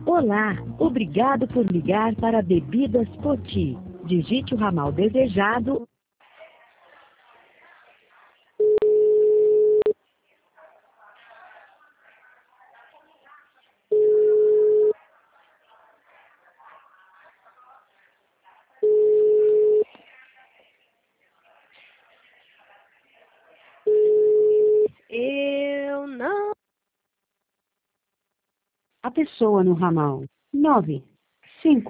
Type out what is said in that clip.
Olá, obrigado por ligar para Bebidas Poti. Digite o ramal desejado. Eu não. A pessoa no ramal 9, 5.